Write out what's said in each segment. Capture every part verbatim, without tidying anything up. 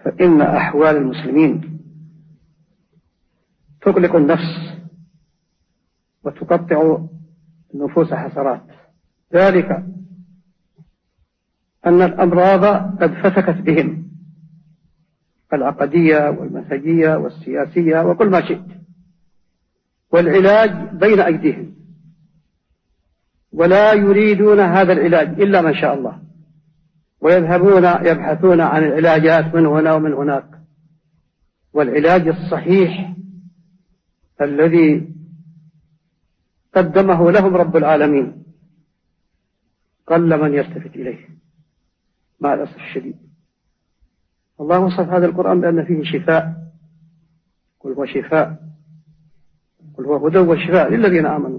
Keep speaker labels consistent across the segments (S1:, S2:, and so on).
S1: فإن أحوال المسلمين تقلق النفس وتقطع النفوس حسرات، ذلك أن الأمراض قد فتكت بهم، العقدية والمنهجية والسياسية وكل ما شئت، والعلاج بين أيديهم، ولا يريدون هذا العلاج إلا من شاء الله، ويذهبون يبحثون عن العلاجات من هنا ومن هناك. والعلاج الصحيح الذي قدمه لهم رب العالمين قل من يلتفت إليه مع الأسف الشديد. الله وصف هذا القرآن بأن فيه شفاء، قل هو شفاء، قل هو هدى وشفاء للذين آمنوا،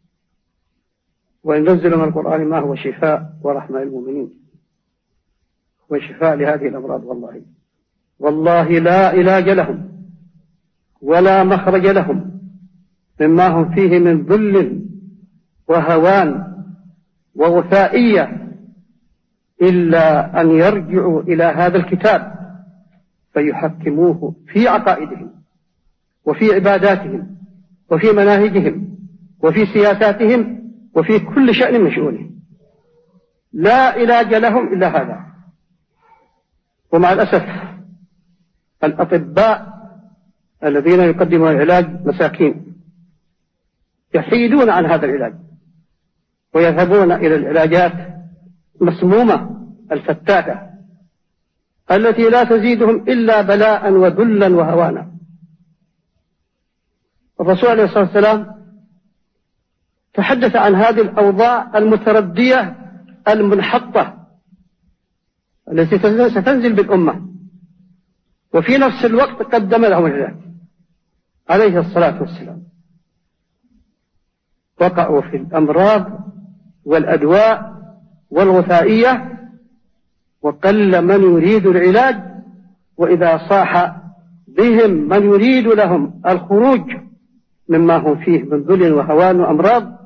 S1: وينزل من القرآن ما هو شفاء ورحمة للمؤمنين، هو شفاء لهذه الأمراض. والله والله لا علاج لهم ولا مخرج لهم مما هم فيه من ذل وهوان وغثائية إلا أن يرجعوا إلى هذا الكتاب فيحكموه في عقائدهم وفي عباداتهم وفي مناهجهم وفي سياساتهم وفي كل شأن من شؤونهم. لا علاج لهم إلا هذا. ومع الأسف الأطباء الذين يقدمون العلاج مساكين يحيدون عن هذا العلاج ويذهبون إلى العلاجات مسمومة الفتاكة التي لا تزيدهم إلا بلاء وذلا وهوانا. الرسول عليه الصلاة والسلام تحدث عن هذه الأوضاع المتردية المنحطة التي ستنزل بالأمة، وفي نفس الوقت قدم لهم العلاج عليه الصلاة والسلام. وقعوا في الأمراض والأدواء والغثائية، وقل من يريد العلاج، وإذا صاح بهم من يريد لهم الخروج مما هم فيه من ذل وهوان وأمراض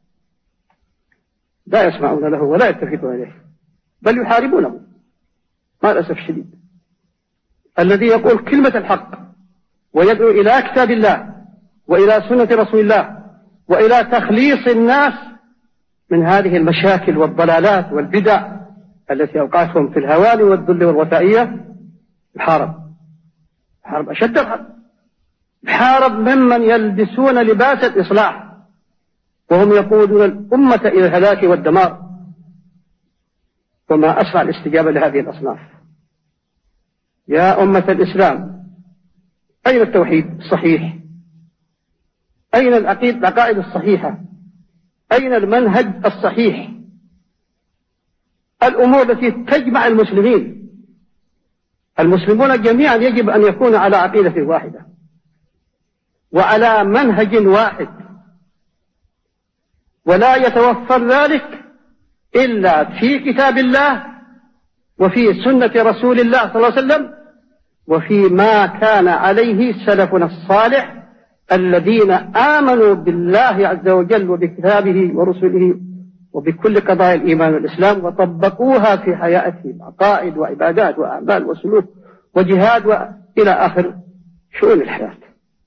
S1: لا يسمعون له ولا يلتفتون إليه، بل يحاربونه مع الأسف الشديد. الذي يقول كلمة الحق ويدعو إلى كتاب الله وإلى سنة رسول الله وإلى تخليص الناس من هذه المشاكل والضلالات والبدع التي أوقعتهم في الهوان والذل والوثائية، يحارب يحارب أشد الحرب، يحارب ممن يلبسون لباس الإصلاح وهم يقودون الأمة إلى الهلاك والدمار. وما أسرع الاستجابة لهذه الأصناف. يا أمة الإسلام، أين التوحيد الصحيح؟ أين العقائد الصحيحة؟ أين المنهج الصحيح؟ الأمور التي تجمع المسلمين. المسلمون جميعا يجب أن يكون على عقيدة واحدة وعلى منهج واحد، ولا يتوفر ذلك إلا في كتاب الله وفي سنة رسول الله صلى الله عليه وسلم وفي ما كان عليه سلفنا الصالح الذين آمنوا بالله عز وجل وبكتابه ورسله وبكل قضايا الإيمان والإسلام وطبقوها في حياتهم، عقائد وعبادات وأعمال وسلوك وجهاد وإلى آخر شؤون الحياة.